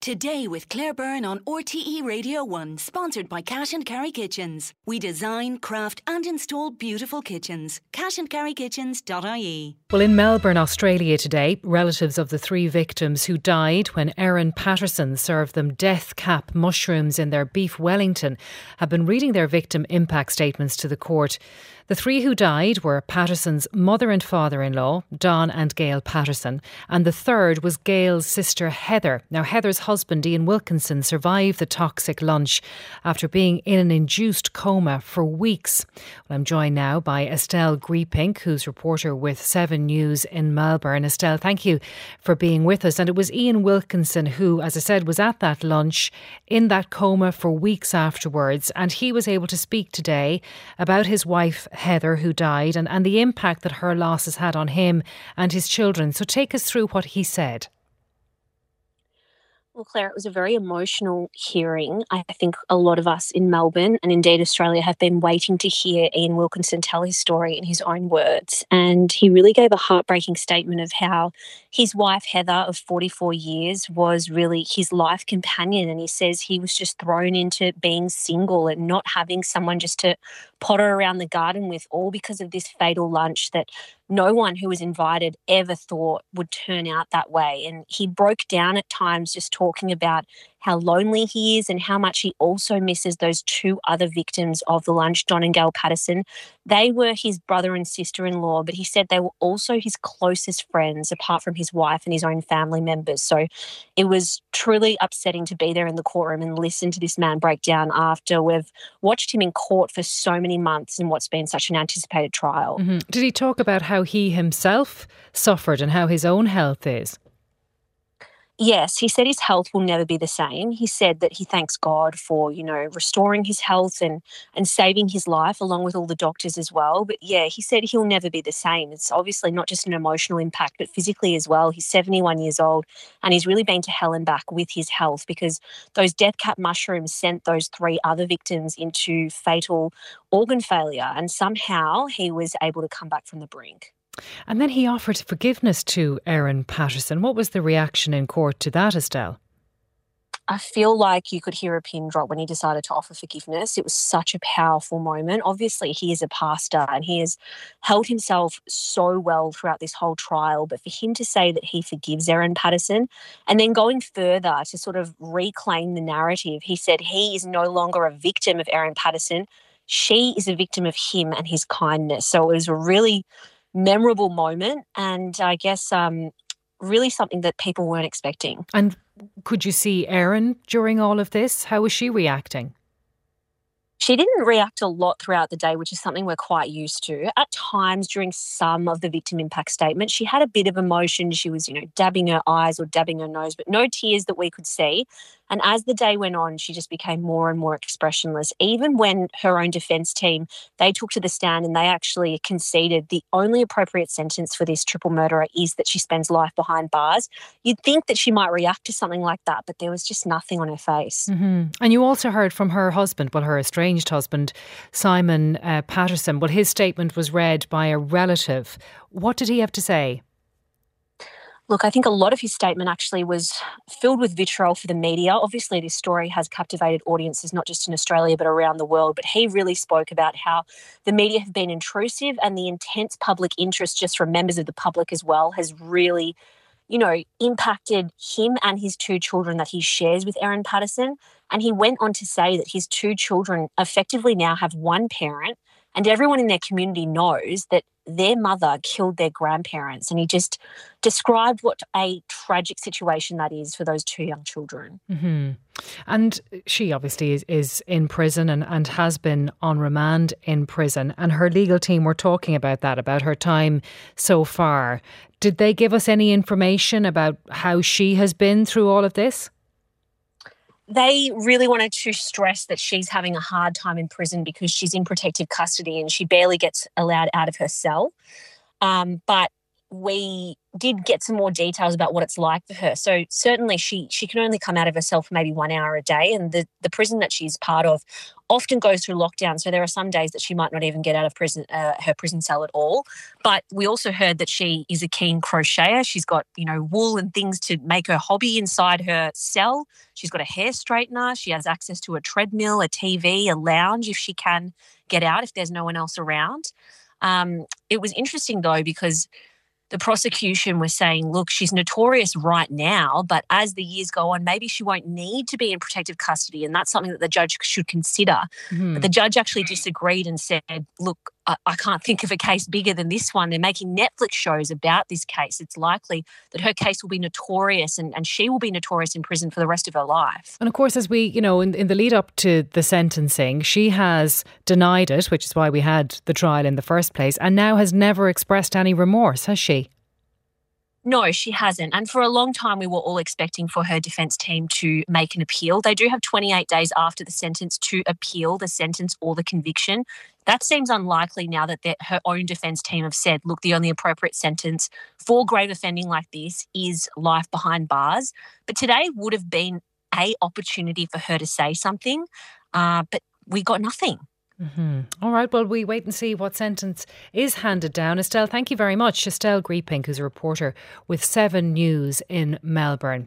Today with Claire Byrne on RTE Radio 1, sponsored by Cash and Carry Kitchens. We design, craft and install beautiful kitchens. cashandcarrykitchens.ie. Well, in Melbourne, Australia today, relatives of the 3 victims who died when Erin Patterson served them death cap mushrooms in their beef Wellington have been reading their victim impact statements to the court. The 3 who died were Patterson's mother and father-in-law, Don and Gail Patterson, and the third was Gail's sister Heather. Now, Heather's husband, Ian Wilkinson, survived the toxic lunch after being in an induced coma for weeks. Well, I'm joined now by Estelle Greepink, who's reporter with 7 News in Melbourne. Estelle, thank you for being with us. And it was Ian Wilkinson who, as I said, was at that lunch in that coma for weeks afterwards, and he was able to speak today about his wife Heather, who died, and the impact that her loss has had on him and his children. So take us through what he said. Well, Claire, it was a very emotional hearing. I think a lot of us in Melbourne and indeed Australia have been waiting to hear Ian Wilkinson tell his story in his own words. And he really gave a heartbreaking statement of how his wife, Heather, of 44 years, was really his life companion. And he says he was just thrown into being single and not having someone just to potter around the garden with, all because of this fatal lunch that no one who was invited ever thought would turn out that way. And he broke down at times just talking about how lonely he is and how much he also misses those 2 other victims of the lunch, Don and Gail Patterson. They were his brother and sister-in-law, but he said they were also his closest friends apart from his wife and his own family members. So it was truly upsetting to be there in the courtroom and listen to this man break down after we've watched him in court for so many months in what's been such an anticipated trial. Mm-hmm. Did he talk about how he himself suffered and how his own health is? Yes, he said his health will never be the same. He said that he thanks God for, restoring his health and saving his life along with all the doctors as well. But yeah, he said he'll never be the same. It's obviously not just an emotional impact, but physically as well. He's 71 years old and he's really been to hell and back with his health because those death cap mushrooms sent those 3 other victims into fatal organ failure, and somehow he was able to come back from the brink. And then he offered forgiveness to Erin Patterson. What was the reaction in court to that, Estelle? I feel like you could hear a pin drop when he decided to offer forgiveness. It was such a powerful moment. Obviously, he is a pastor and he has held himself so well throughout this whole trial. But for him to say that he forgives Erin Patterson and then going further to sort of reclaim the narrative, he said he is no longer a victim of Erin Patterson. She is a victim of him and his kindness. So it was a really memorable moment and I guess really something that people weren't expecting. And could you see Erin during all of this? How was she reacting? She didn't react a lot throughout the day, which is something we're quite used to. At times during some of the victim impact statements, she had a bit of emotion. She was, dabbing her eyes or dabbing her nose, but no tears that we could see. And as the day went on, she just became more and more expressionless. Even when her own defence team, they took to the stand and they actually conceded the only appropriate sentence for this triple murderer is that she spends life behind bars. You'd think that she might react to something like that, but there was just nothing on her face. Mm-hmm. And you also heard from her husband, her estranged husband, Simon Patterson. Well, his statement was read by a relative. What did he have to say? Look, I think a lot of his statement actually was filled with vitriol for the media. Obviously, this story has captivated audiences not just in Australia but around the world. But he really spoke about how the media have been intrusive and the intense public interest just from members of the public as well has really, impacted him and his 2 children that he shares with Erin Patterson. And he went on to say that his 2 children effectively now have one parent and everyone in their community knows that their mother killed their grandparents. And he just described what a tragic situation that is for those 2 young children. Mm-hmm. And she obviously is in prison and has been on remand in prison. And her legal team were talking about that, about her time so far. Did they give us any information about how she has been through all of this? They really wanted to stress that she's having a hard time in prison because she's in protective custody and she barely gets allowed out of her cell. But we did get some more details about what it's like for her. So certainly she can only come out of her cell for maybe 1 hour a day, and the prison that she's part of often goes through lockdown. So there are some days that she might not even get out of prison, her prison cell at all. But we also heard that she is a keen crocheter. She's got, wool and things to make her hobby inside her cell. She's got a hair straightener. She has access to a treadmill, a TV, a lounge if she can get out, if there's no one else around. It was interesting though, because the prosecution was saying, look, she's notorious right now, but as the years go on, maybe she won't need to be in protective custody, and that's something that the judge should consider. Mm-hmm. But the judge actually disagreed and said, look, I can't think of a case bigger than this one. They're making Netflix shows about this case. It's likely that her case will be notorious and she will be notorious in prison for the rest of her life. And of course, as we, in the lead up to the sentencing, she has denied it, which is why we had the trial in the first place, and now has never expressed any remorse, has she? No, she hasn't. And for a long time, we were all expecting for her defence team to make an appeal. They do have 28 days after the sentence to appeal the sentence or the conviction. That seems unlikely now that her own defence team have said, look, the only appropriate sentence for grave offending like this is life behind bars. But today would have been an opportunity for her to say something, but we got nothing. Mm-hmm. All right, well, we wait and see what sentence is handed down. Estelle, thank you very much. Estelle Greepink, who's a reporter with 7 News in Melbourne.